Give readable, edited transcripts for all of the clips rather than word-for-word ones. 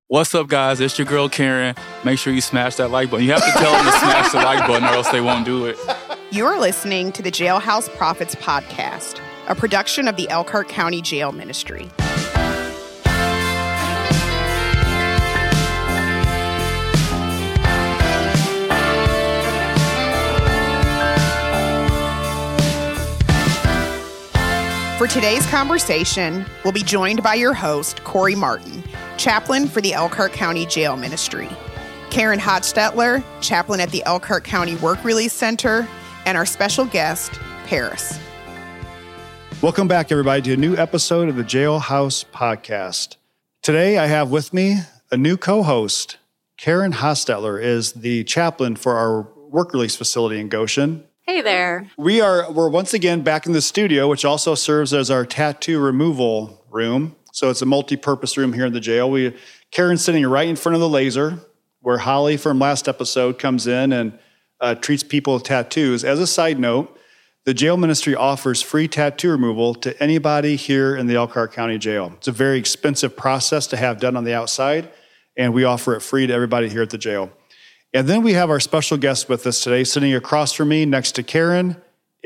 What's up, guys? It's your girl, Karen. Make sure you smash that like button. You have to tell them to smash the like button or else they won't do it. You're listening to the Jailhouse Prophets podcast, a production of the Elkhart County Jail Ministry. For today's conversation, we'll be joined by your host, Corey Martin, chaplain for the Elkhart County Jail Ministry, Karen Hochstetler, chaplain at the Elkhart County Work Release Center, and our special guest, Paris. Welcome back, everybody, to a new episode of the Jailhouse Podcast. Today, I have with me a new co-host. Karen Hochstetler is the chaplain for our work release facility in Goshen. Hey there. We're once again back in the studio, which also serves as our tattoo removal room. So it's a multi-purpose room here in the jail. Karen's sitting right in front of the laser, where Holly from last episode comes in and treats people with tattoos. As a side note, the jail ministry offers free tattoo removal to anybody here in the Elkhart County Jail. It's a very expensive process to have done on the outside, and we offer it free to everybody here at the jail. And then we have our special guest with us today. Sitting across from me next to Karen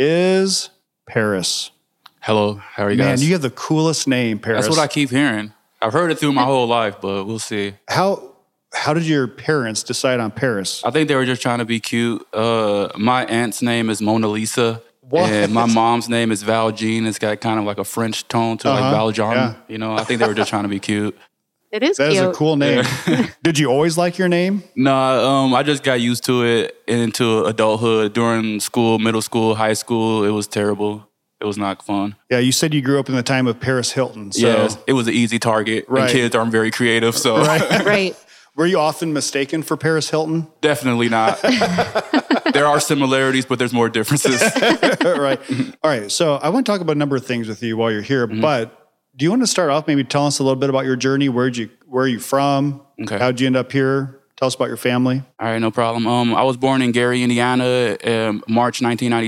is Paris. Hello, how are you guys? Man, you have the coolest name, Paris. That's what I keep hearing. I've heard it through my whole life, but we'll see. How did your parents decide on Paris? I think they were just trying to be cute. My aunt's name is Mona Lisa. What? And my mom's name is Val Jean. It's got kind of like a French tone to like Valjean. Yeah. You know, I think they were just trying to be cute. It is That cute. is a cool name. Did you always like your name? No, I just got used to it into adulthood. During school, middle school, high school, it was terrible. It was not fun. Yeah, you said you grew up in the time of Paris Hilton. So. Yes, it was an easy target. Right. And kids aren't very creative, so Right. Were you often mistaken for Paris Hilton? definitely not. There are similarities, but there's more differences. Right. All right. So I want to talk about a number of things with you while you're here, but do you want to start off maybe tell us a little bit about your journey? Where are you from? Okay. How'd you end up here? Tell us about your family. All right, no problem. I was born in Gary, Indiana, in March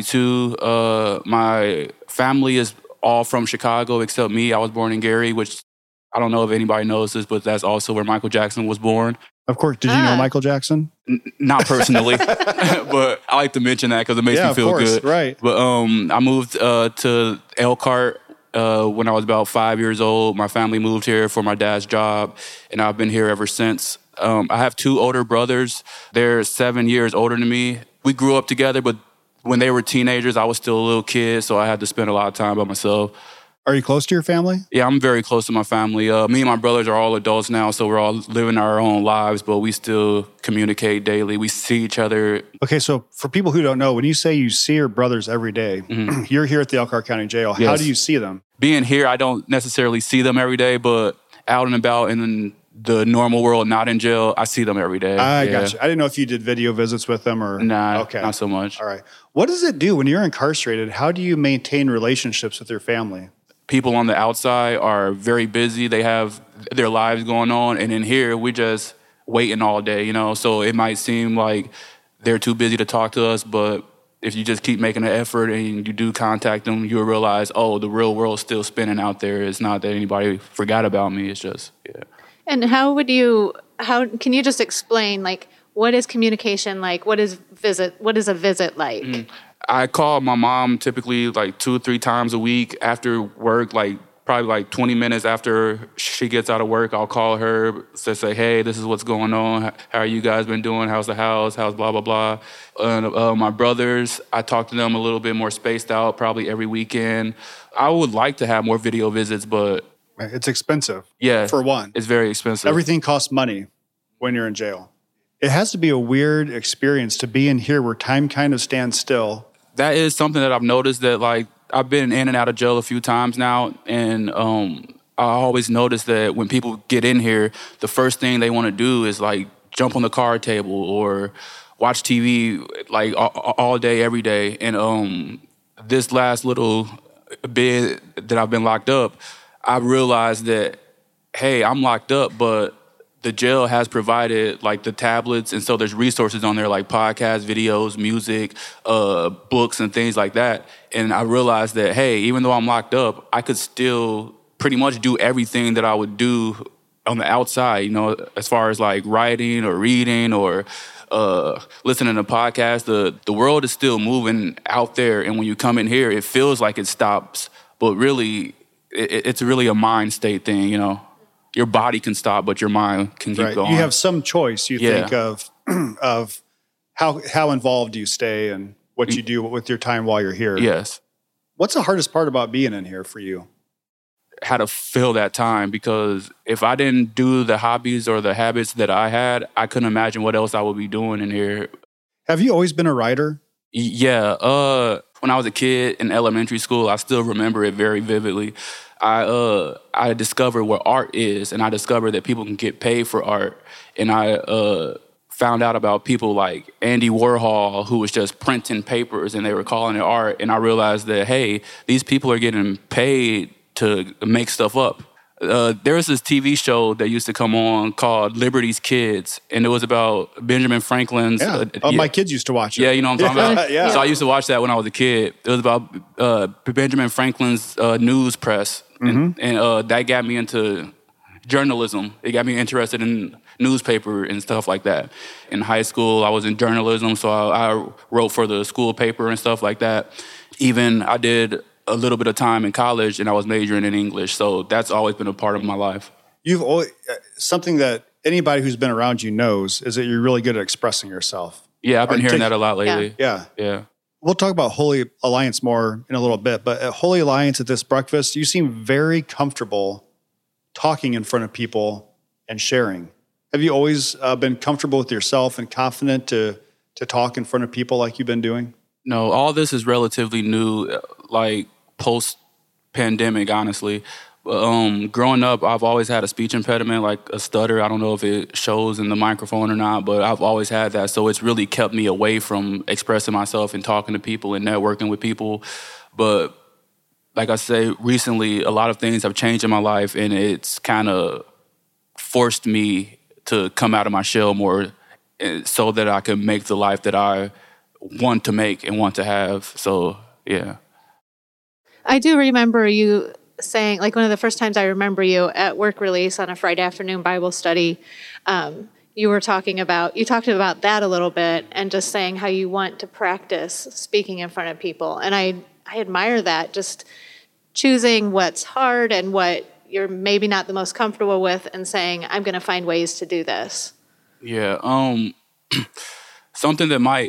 1992. My family is all from Chicago except me. I was born in Gary, which I don't know if anybody knows this, but that's also where Michael Jackson was born. Of course. Did you know Michael Jackson? Not personally, but I like to mention that because it makes me feel of course. good. Right. But I moved to Elkhart when I was about 5 years old. My family moved here for my dad's job, and I've been here ever since. I have two older brothers. They're 7 years older than me. We grew up together, but when they were teenagers, I was still a little kid, so I had to spend a lot of time by myself. Are you close to your family? Yeah, I'm very close to my family. Me and my brothers are all adults now, so we're all living our own lives, but we still communicate daily. We see each other. Okay, so for people who don't know, when you say you see your brothers every day, you're here at the Elkhart County Jail. Yes. How do you see them? Being here, I don't necessarily see them every day, but out and about in the normal world, not in jail, I see them every day. I got you. I didn't know if you did video visits with them or... Nah, okay. not so much. All right. What does it do when you're incarcerated? How do you maintain relationships with your family? People on the outside are very busy. They have their lives going on. And in here, we're just waiting all day, you know? So it might seem like they're too busy to talk to us, but if you just keep making an effort and you do contact them, you'll realize, oh, the real world's still spinning out there. It's not that anybody forgot about me. It's just, yeah. And how can you just explain, like, what is communication like? What is a visit like? I call my mom typically like 2 or 3 times a week after work, like probably like 20 minutes after she gets out of work. I'll call her to say, hey, this is what's going on. How are you guys been doing? How's the house? How's blah, blah, blah. And my brothers, I talk to them a little bit more spaced out, probably every weekend. I would like to have more video visits, but... It's expensive. Yeah. For one. It's very expensive. Everything costs money when you're in jail. It has to be a weird experience to be in here where time kind of stands still. That is something that I've noticed that, like, I've been in and out of jail a few times now, and I always notice that when people get in here, the first thing they want to do is, like, jump on the card table or watch TV, like, all day, every day. And this last little bit that I've been locked up, I realized that, hey, I'm locked up, but the jail has provided like the tablets, and so there's resources on there like podcasts, videos, music, books, and things like that. And I realized that, hey, even though I'm locked up, I could still pretty much do everything that I would do on the outside, you know, as far as like writing or reading or listening to podcasts. The world is still moving out there, and when you come in here, it feels like it stops, but really, it's really a mind state thing, you know. Your body can stop, but your mind can keep going. You have some choice, you think, of how involved you stay and what you do with your time while you're here. Yes. What's the hardest part about being in here for you? How to fill that time, because if I didn't do the hobbies or the habits that I had, I couldn't imagine what else I would be doing in here. Have you always been a writer? Yeah. When I was a kid in elementary school, I still remember it very vividly. I discovered what art is, and I discovered that people can get paid for art. And I found out about people like Andy Warhol, who was just printing papers and they were calling it art. And I realized that, hey, these people are getting paid to make stuff up. There was this TV show that used to come on called Liberty's Kids, and it was about Benjamin Franklin's. My kids used to watch it. Yeah, you know what I'm talking about? Yeah. So I used to watch that when I was a kid. It was about Benjamin Franklin's news press, and that got me into journalism. It got me interested in newspaper and stuff like that. In high school, I was in journalism, so I wrote for the school paper and stuff like that. Even I did a little bit of time in college, and I was majoring in English. So that's always been a part of my life. You've always, something that anybody who's been around you knows is that you're really good at expressing yourself. Yeah, I've been hearing that a lot lately. Yeah. We'll talk about Holy Alliance more in a little bit, but at Holy Alliance at this breakfast, you seem very comfortable talking in front of people and sharing. Have you always been comfortable with yourself and confident to talk in front of people like you've been doing? No, all this is relatively new, like post-pandemic, honestly. Growing up, I've always had a speech impediment, like a stutter. I don't know if it shows in the microphone or not, but I've always had that. So it's really kept me away from expressing myself and talking to people and networking with people. But like I say, recently, a lot of things have changed in my life, and it's kind of forced me to come out of my shell more so that I can make the life that I want to make and want to have. So, yeah. I do remember you saying, like one of the first times I remember you at work release on a Friday afternoon Bible study, you talked about that a little bit and just saying how you want to practice speaking in front of people. And I admire that, just choosing what's hard and what you're maybe not the most comfortable with and saying, I'm going to find ways to do this. Yeah. Something that might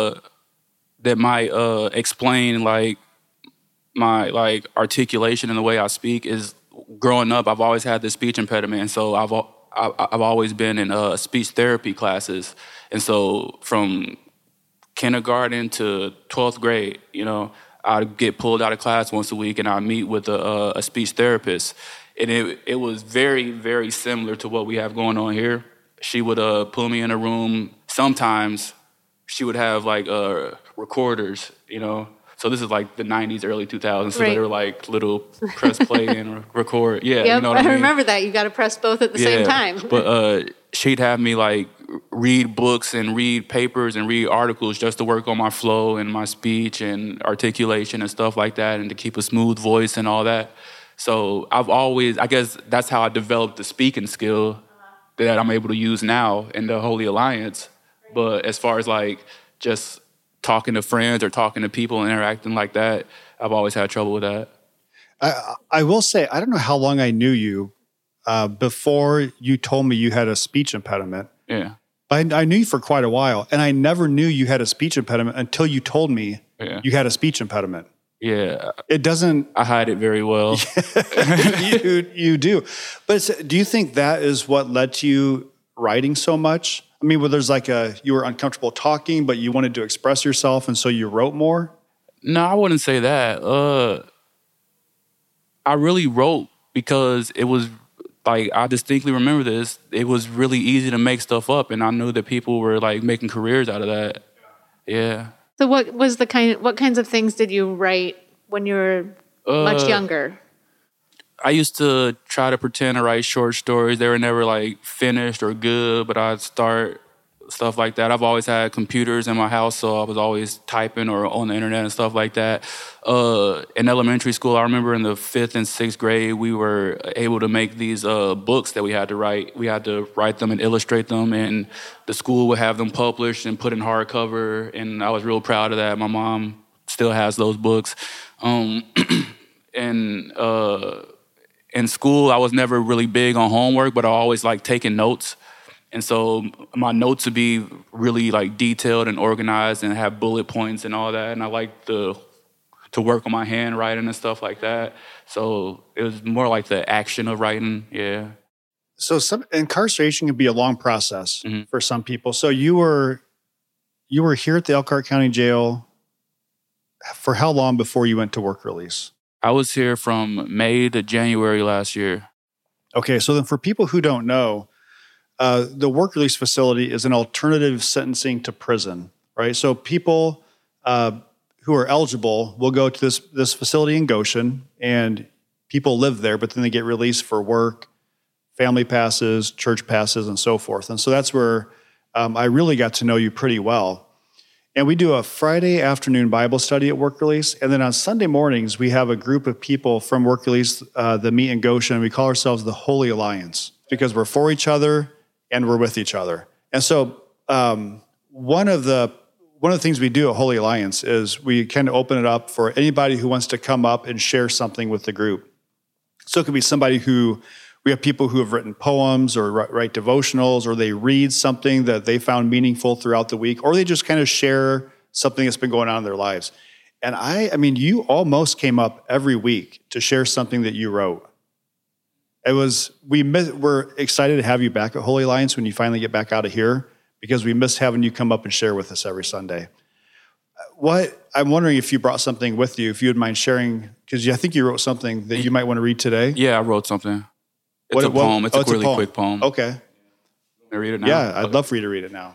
explain like my like articulation and the way I speak is growing up, I've always had this speech impediment, and so I've always been in speech therapy classes, and so from kindergarten to 12th grade, you know, I'd get pulled out of class once a week and I'd meet with a speech therapist, and it was very, very similar to what we have going on here. She would pull me in a room. Sometimes she would have like recorders, you know. So this is like the 90s, early 2000s. So they were like little press play and record. Yeah, yep, you know what I mean? remember that. You got to press both at the same time. But she'd have me like read books and read papers and read articles just to work on my flow and my speech and articulation and stuff like that, and to keep a smooth voice and all that. So I guess that's how I developed the speaking skill that I'm able to use now in the Holy Alliance. But as far as like just talking to friends or talking to people and interacting like that, I've always had trouble with that. I will say, I don't know how long I knew you before you told me you had a speech impediment. Yeah. But I knew you for quite a while, and I never knew you had a speech impediment until you told me you had a speech impediment. Yeah. It doesn't... I hide it very well. You do. But do you think that is what led to you writing so much? I mean, where there's like you were uncomfortable talking, but you wanted to express yourself, and so you wrote more? No, I wouldn't say that. I really wrote because it was like, I distinctly remember this. It was really easy to make stuff up, and I knew that people were like making careers out of that. Yeah. So what kinds of things did you write when you were much younger? I used to try to pretend to write short stories. They were never like finished or good, but I'd start stuff like that. I've always had computers in my house, so I was always typing or on the internet and stuff like that. In elementary school, I remember in the 5th and 6th grade, we were able to make these books that we had to write. We had to write them and illustrate them, and the school would have them published and put in hardcover, and I was real proud of that. My mom still has those books. In school, I was never really big on homework, but I always liked taking notes. And so my notes would be really like detailed and organized and have bullet points and all that. And I liked to work on my handwriting and stuff like that. So it was more like the action of writing, yeah. So some incarceration can be a long process for some people. So you were here at the Elkhart County Jail for how long before you went to work release? I was here from May to January last year. Okay, so then for people who don't know, the work release facility is an alternative sentencing to prison, right? So people who are eligible will go to this facility in Goshen, and people live there, but then they get released for work, family passes, church passes, and so forth. And so that's where I really got to know you pretty well. And we do a Friday afternoon Bible study at work release, and then on Sunday mornings, we have a group of people from work release that meet in Goshen. We call ourselves the Holy Alliance because we're for each other and we're with each other. And so one of the things we do at Holy Alliance is we kind of open it up for anybody who wants to come up and share something with the group. So it could be somebody we have people who have written poems or write devotionals, or they read something that they found meaningful throughout the week, or they just kind of share something that's been going on in their lives. And I mean, you almost came up every week to share something that you wrote. We're excited to have you back at Holy Alliance when you finally get back out of here, because we miss having you come up and share with us every Sunday. I'm wondering if you brought something with you, if you would mind sharing, because I think you wrote something that you might want to read today. Yeah, I wrote something. It's a poem. It's a really quick poem. Okay. Can I read it now? Yeah, I'd love for you to read it now.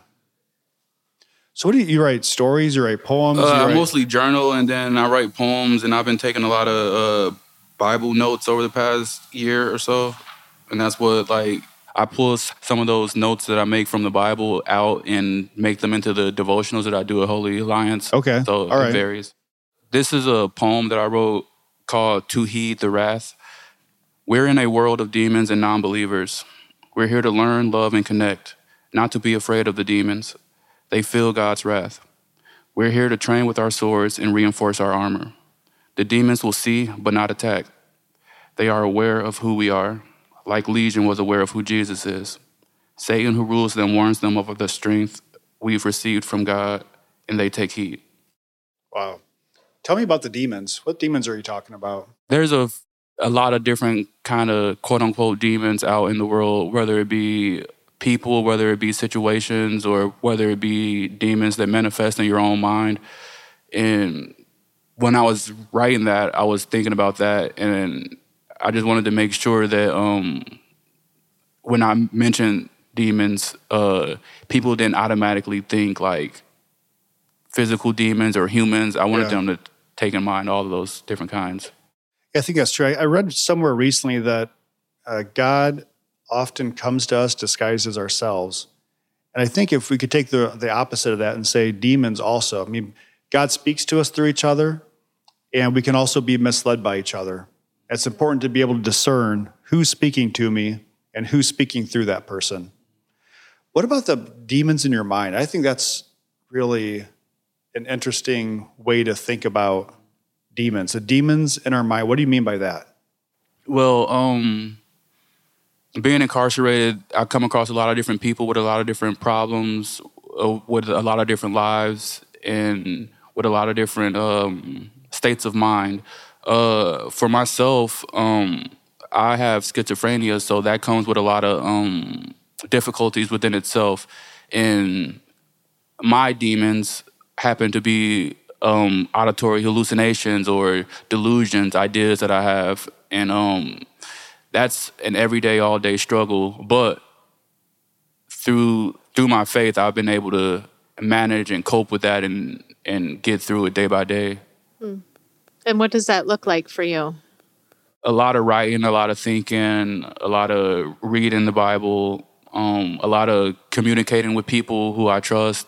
So what do you write? Stories? You write poems? I mostly journal, and then I write poems, and I've been taking a lot of Bible notes over the past year or so. And that's what, I pull some of those notes that I make from the Bible out and make them into the devotionals that I do at Holy Alliance. Okay. So all right. It varies. This is a poem that I wrote called To Heed the Wrath. We're in a world of demons and non-believers. We're here to learn, love, and connect, not to be afraid of the demons. They feel God's wrath. We're here to train with our swords and reinforce our armor. The demons will see, but not attack. They are aware of who we are, like Legion was aware of who Jesus is. Satan, who rules them, warns them of the strength we've received from God, and they take heed. Wow. Tell me about the demons. What demons are you talking about? There's a lot of different kind of quote-unquote demons out in the world, whether it be people, whether it be situations, or whether it be demons that manifest in your own mind. And when I was writing that, I was thinking about that, and I just wanted to make sure that when I mentioned demons, people didn't automatically think like physical demons or humans. I wanted them to take in mind all of those different kinds. I think that's true. I read somewhere recently that God often comes to us disguised as ourselves. And I think if we could take the opposite of that and say demons also. I mean, God speaks to us through each other, and we can also be misled by each other. It's important to be able to discern who's speaking to me and who's speaking through that person. What about the demons in your mind? I think that's really an interesting way to think about demons. The demons in our mind, what do you mean by that? Well, being incarcerated, I come across a lot of different people with a lot of different problems, with a lot of different lives, and with a lot of different states of mind. For myself, I have schizophrenia, so that comes with a lot of difficulties within itself. And my demons happen to be auditory hallucinations or delusions, ideas that I have. And that's an everyday, all-day struggle. But through my faith, I've been able to manage and cope with that and get through it day by day. And what does that look like for you? A lot of writing, a lot of thinking, a lot of reading the Bible, a lot of communicating with people who I trust.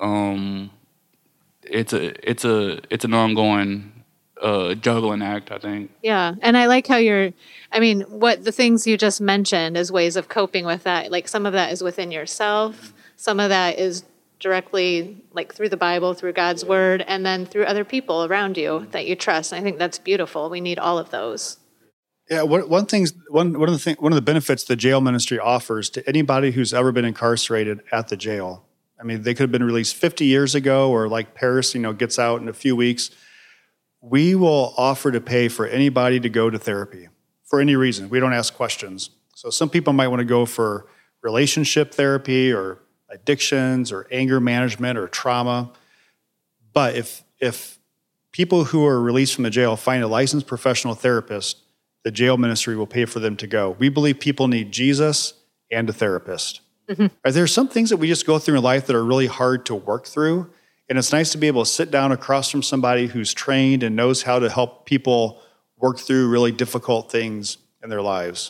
It's an ongoing juggling act, I think. Yeah. And I like how what the things you just mentioned as ways of coping with that, like some of that is within yourself, some of that is directly like through the Bible, through God's word, and then through other people around you that you trust. And I think that's beautiful. We need all of those. Yeah, one of the benefits the jail ministry offers to anybody who's ever been incarcerated at the jail. I mean, they could have been released 50 years ago, or like Paris, gets out in a few weeks. We will offer to pay for anybody to go to therapy for any reason. We don't ask questions. So some people might want to go for relationship therapy or addictions or anger management or trauma. But if people who are released from the jail find a licensed professional therapist, the jail ministry will pay for them to go. We believe people need Jesus and a therapist. Mm-hmm. There are some things that we just go through in life that are really hard to work through. And it's nice to be able to sit down across from somebody who's trained and knows how to help people work through really difficult things in their lives.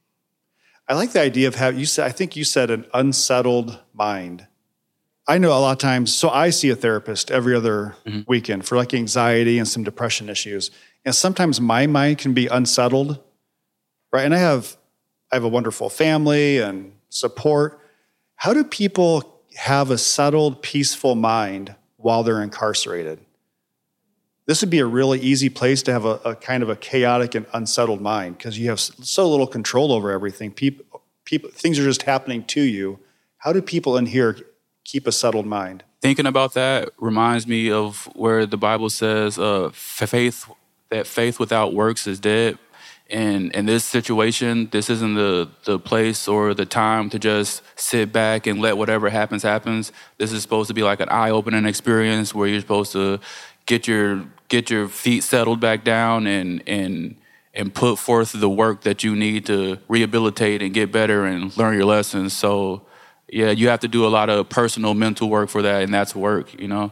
I like the idea of I think you said an unsettled mind. I know a lot of times, so I see a therapist every other weekend for like anxiety and some depression issues. And sometimes my mind can be unsettled, right? And I have a wonderful family and support. How do people have a settled, peaceful mind while they're incarcerated? This would be a really easy place to have a kind of a chaotic and unsettled mind because you have so little control over everything. People, things are just happening to you. How do people in here keep a settled mind? Thinking about that reminds me of where the Bible says faith without works is dead. And in this situation, this isn't the place or the time to just sit back and let whatever happens. This is supposed to be like an eye-opening experience where you're supposed to get your feet settled back down and put forth the work that you need to rehabilitate and get better and learn your lessons. So, yeah, you have to do a lot of personal mental work for that, and that's work, Yeah,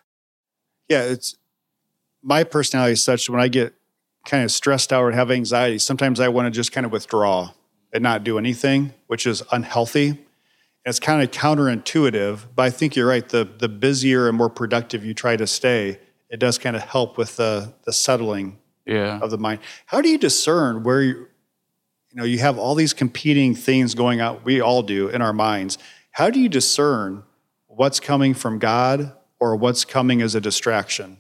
it's my personality is such when I get kind of stressed out or have anxiety, sometimes I want to just kind of withdraw and not do anything, which is unhealthy. And it's kind of counterintuitive, but I think you're right. The busier and more productive you try to stay, it does kind of help with the settling of the mind. How do you discern where you have all these competing things going on? We all do in our minds. How do you discern what's coming from God or what's coming as a distraction?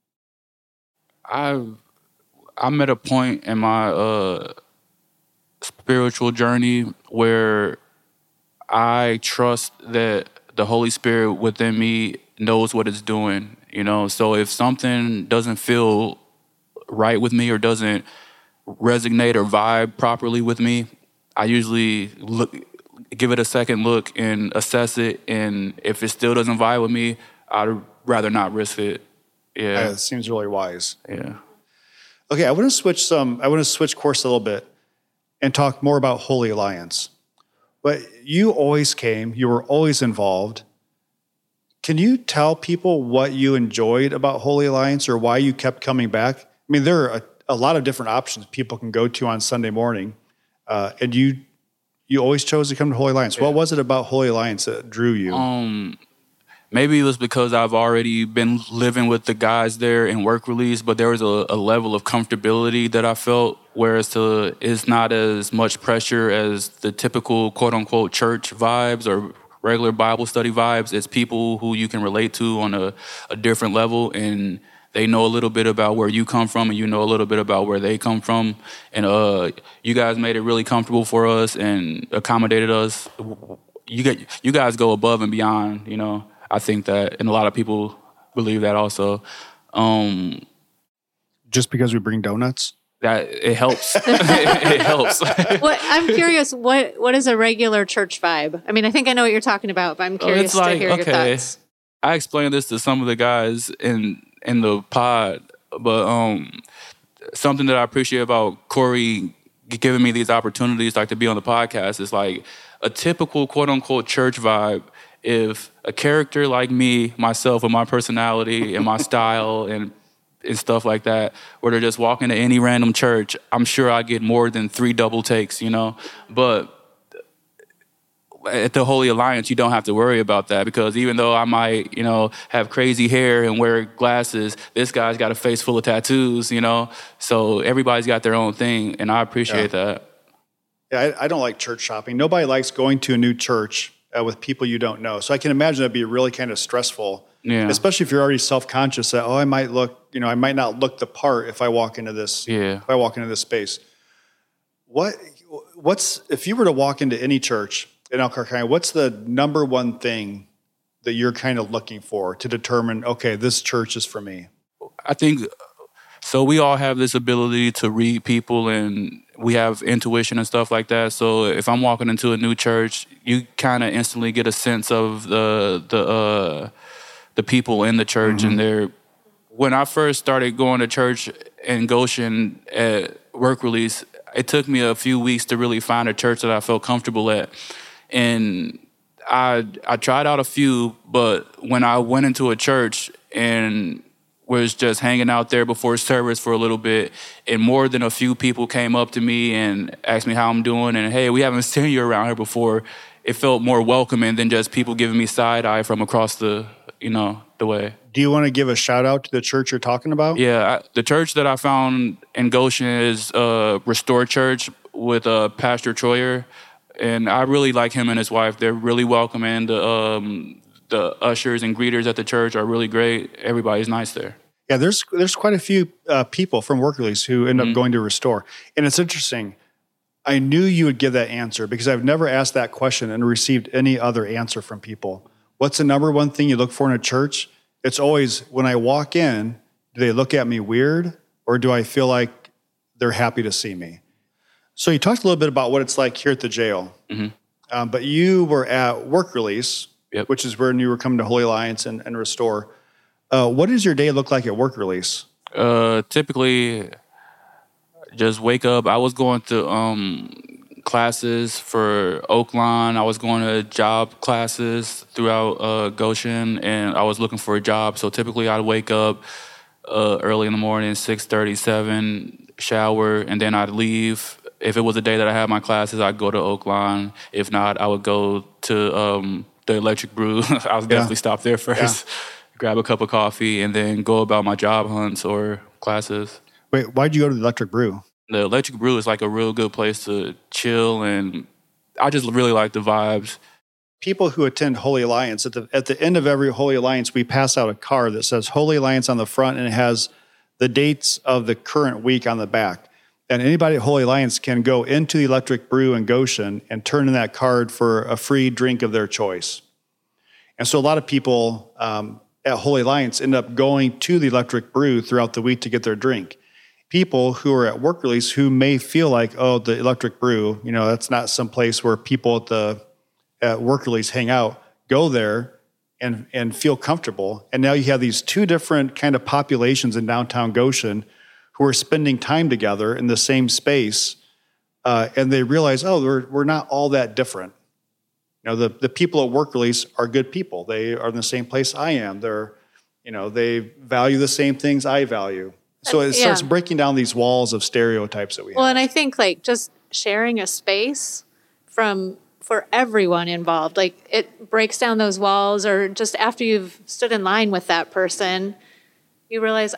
I'm at a point in my spiritual journey where I trust that the Holy Spirit within me knows what it's doing, So if something doesn't feel right with me or doesn't resonate or vibe properly with me, I usually give it a second look and assess it. And if it still doesn't vibe with me, I'd rather not risk it. Yeah, it seems really wise. Yeah. Okay, I want to switch course a little bit and talk more about Holy Alliance. But you always came, you were always involved. Can you tell people what you enjoyed about Holy Alliance or why you kept coming back? I mean, there are a lot of different options people can go to on Sunday morning, and you always chose to come to Holy Alliance. Yeah. What was it about Holy Alliance that drew you? Maybe it was because I've already been living with the guys there in work release, but there was a level of comfortability that I felt, whereas it's not as much pressure as the typical quote-unquote church vibes or regular Bible study vibes. It's people who you can relate to on a different level, and they know a little bit about where you come from, and you know a little bit about where they come from. And you guys made it really comfortable for us and accommodated us. You guys go above and beyond, I think that, and a lot of people believe that also. Just because we bring donuts? That it helps. It helps. I'm curious, what is a regular church vibe? I mean, I think I know what you're talking about, but I'm curious to hear your thoughts. I explained this to some of the guys in the pod, but something that I appreciate about Corey giving me these opportunities, like to be on the podcast, is like a typical quote-unquote church vibe. If a character like me, myself, with my personality and my style and stuff like that, were to just walk into any random church, I'm sure I get more than 3 double takes, But at the Holy Alliance, you don't have to worry about that, because even though I might, have crazy hair and wear glasses, this guy's got a face full of tattoos, So everybody's got their own thing, and I appreciate that. Yeah, I don't like church shopping. Nobody likes going to a new church with people you don't know. So I can imagine that'd be really kind of stressful, especially if you're already self-conscious that, I might not look the part if I walk into this, if I walk into this space. What's if you were to walk into any church in Elkhart County, what's the number one thing that you're kind of looking for to determine, okay, this church is for me? I think, so we all have this ability to read people, and we have intuition and stuff like that. So if I'm walking into a new church, you kind of instantly get a sense of the people in the church. And when I first started going to church in Goshen at Work Release, it took me a few weeks to really find a church that I felt comfortable at. And I tried out a few, but when I went into a church and was just hanging out there before service for a little bit, and more than a few people came up to me and asked me how I'm doing, and, hey, we haven't seen you around here before, it felt more welcoming than just people giving me side eye from across the way. Do you want to give a shout out to the church you're talking about? Yeah, the church that I found in Goshen is Restore Church with Pastor Troyer, and I really like him and his wife. They're really welcoming. The ushers and greeters at the church are really great. Everybody's nice there. Yeah, there's quite a few people from Work Release who end up going to Restore. And it's interesting. I knew you would give that answer because I've never asked that question and received any other answer from people. What's the number one thing you look for in a church? It's always, when I walk in, do they look at me weird, or do I feel like they're happy to see me? So you talked a little bit about what it's like here at the jail. But you were at Work Release, which is where you were coming to Holy Alliance and Restore. What does your day look like at Work Release? Typically, just wake up. I was going to classes for Oakland. I was going to job classes throughout Goshen, and I was looking for a job. So typically, I'd wake up early in the morning, 6:30, 7, shower, and then I'd leave. If it was a day that I had my classes, I'd go to Oakland. If not, I would go to the Electric Brew. I would definitely stop there first, grab a cup of coffee, and then go about my job hunts or classes. Wait, why'd you go to the Electric Brew? The Electric Brew is like a real good place to chill, and I just really like the vibes. People who attend Holy Alliance, at the end of every Holy Alliance, we pass out a card that says Holy Alliance on the front, and it has the dates of the current week on the back. And anybody at Holy Alliance can go into the Electric Brew in Goshen and turn in that card for a free drink of their choice. And so a lot of people at Holy Alliance end up going to the Electric Brew throughout the week to get their drink. People who are at Work Release who may feel like, the Electric Brew, that's not some place where people at Work Release hang out, go there and feel comfortable. And now you have these two different kind of populations in downtown Goshen who are spending time together in the same space, and they realize, we're not all that different. The people at Work Release are good people. They are in the same place I am. They value the same things I value. So it starts breaking down these walls of stereotypes that we have. Well, and I think just sharing a space for everyone involved, it breaks down those walls, or just after you've stood in line with that person, you realize,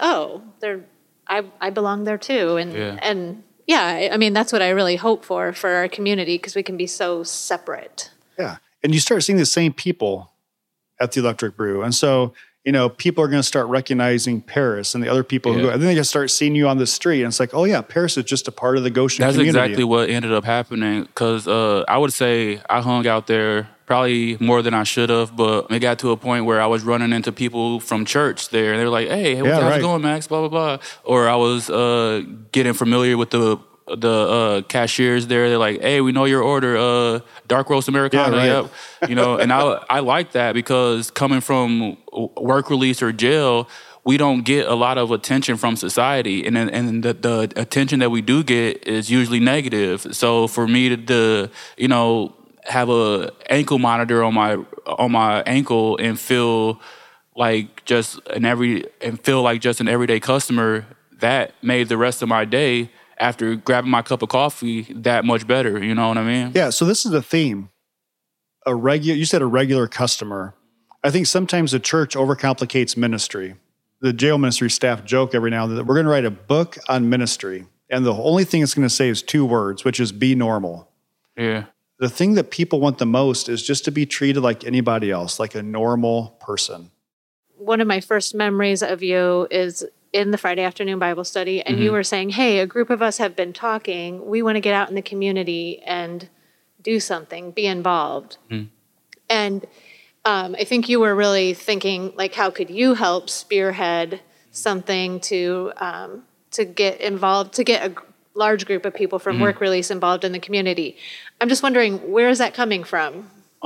I belong there too. And I mean, that's what I really hope for our community, because we can be so separate. Yeah. And you start seeing the same people at the Electric Brew. And so, people are going to start recognizing Paris and the other people who go, and then they just start seeing you on the street. And it's like, Paris is just a part of the Goshen community. That's exactly what ended up happening. Because I would say I hung out there probably more than I should have, but it got to a point where I was running into people from church there, and they were like, hey, how's it going, Max, blah, blah, blah. Or I was getting familiar with the cashiers there. They're like, hey, we know your order, dark roast Americano. Yep. And I like that, because coming from Work Release or jail, we don't get a lot of attention from society, and the attention that we do get is usually negative. So for me to have a ankle monitor on my ankle and feel like just an everyday customer, that made the rest of my day after grabbing my cup of coffee that much better. You know what I mean? Yeah. So this is the theme you said a regular customer. I think sometimes the church overcomplicates ministry. The jail ministry staff joke every now and then that we're going to write a book on ministry. And the only thing it's going to say is 2 words, which is be normal. Yeah. The thing that people want the most is just to be treated like anybody else, like a normal person. One of my first memories of you is in the Friday afternoon Bible study, and you were saying, hey, a group of us have been talking. We want to get out in the community and do something, be involved. And I think you were really thinking, like, how could you help spearhead something to get involved, to get a large group of people from Work Release involved in the community. I'm just wondering, where is that coming from?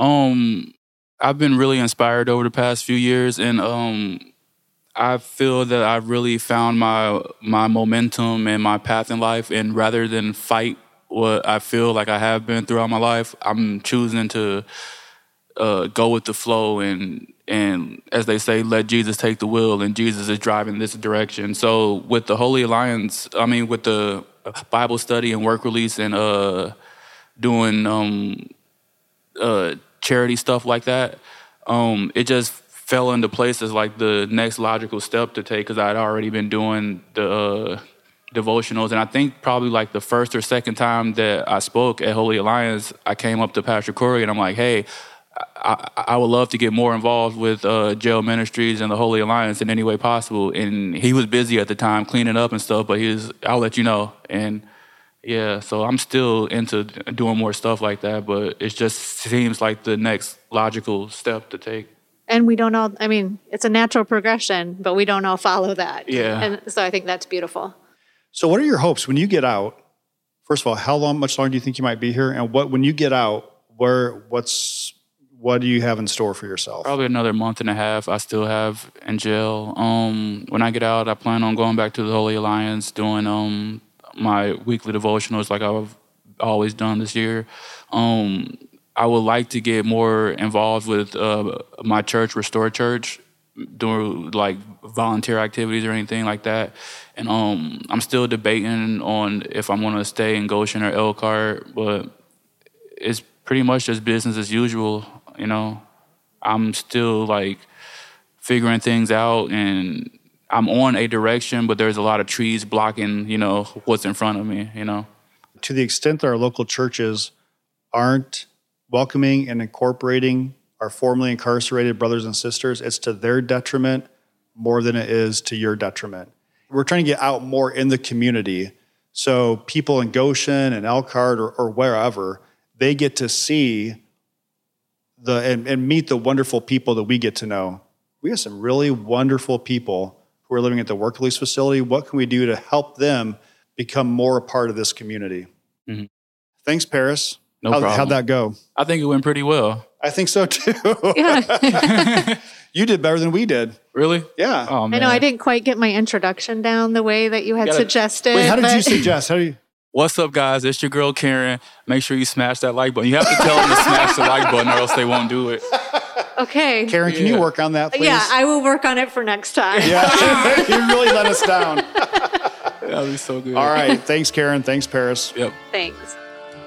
I've been really inspired over the past few years, and I feel that I've really found my momentum and my path in life, and rather than fight what I feel like I have been throughout my life, I'm choosing to go with the flow and as they say, let Jesus take the wheel, and Jesus is driving this direction. So with the Holy Alliance, with the Bible study and Work Release and doing charity stuff like that, it just fell into place as like the next logical step to take, because I'd already been doing the devotionals. And I think probably like the first or second time that I spoke at Holy Alliance, I came up to Pastor Corey and I'm like, hey, I would love to get more involved with jail ministries and the Holy Alliance in any way possible. And he was busy at the time cleaning up and stuff, but I'll let you know. And yeah, so I'm still into doing more stuff like that, but it just seems like the next logical step to take. And we don't all, it's a natural progression, but we don't all follow that. Yeah. And so I think that's beautiful. So what are your hopes when you get out? First of all, much longer do you think you might be here? And when you get out, what do you have in store for yourself? Probably another month and a half I still have in jail. When I get out, I plan on going back to the Holy Alliance, doing my weekly devotionals like I've always done this year. I would like to get more involved with my church, Restore Church, doing like volunteer activities or anything like that. And I'm still debating on if I'm going to stay in Goshen or Elkhart, but it's pretty much just business as usual. I'm still like figuring things out, and I'm on a direction, but there's a lot of trees blocking, what's in front of me, To the extent that our local churches aren't welcoming and incorporating our formerly incarcerated brothers and sisters, it's to their detriment more than it is to your detriment. We're trying to get out more in the community, so people in Goshen and Elkhart or wherever, they get to see and meet the wonderful people that we get to know. We have some really wonderful people who are living at the Work Release facility. What can we do to help them become more a part of this community? Mm-hmm. Thanks, Paris. No problem. How'd that go? I think it went pretty well. I think so too. Yeah. You did better than we did. Really? Yeah. Oh, man. I know I didn't quite get my introduction down the way that you had suggested. Wait, how did you suggest? What's up, guys? It's your girl, Karen. Make sure you smash that like button. You have to tell them to smash the like button or else they won't do it. Okay. Karen, can you work on that, please? Yeah, I will work on it for next time. Yeah, you really let us down. That'll be so good. All right. Thanks, Karen. Thanks, Paris. Yep. Thanks.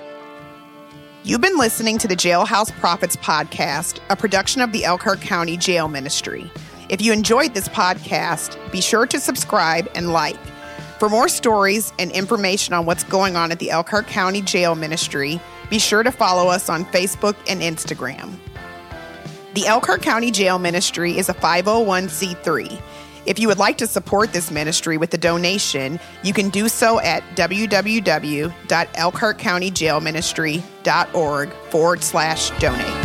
You've been listening to the Jailhouse Prophets podcast, a production of the Elkhart County Jail Ministry. If you enjoyed this podcast, be sure to subscribe and like. For more stories and information on what's going on at the Elkhart County Jail Ministry, be sure to follow us on Facebook and Instagram. The Elkhart County Jail Ministry is a 501c3. If you would like to support this ministry with a donation, you can do so at www.elkhartcountyjailministry.org/donate.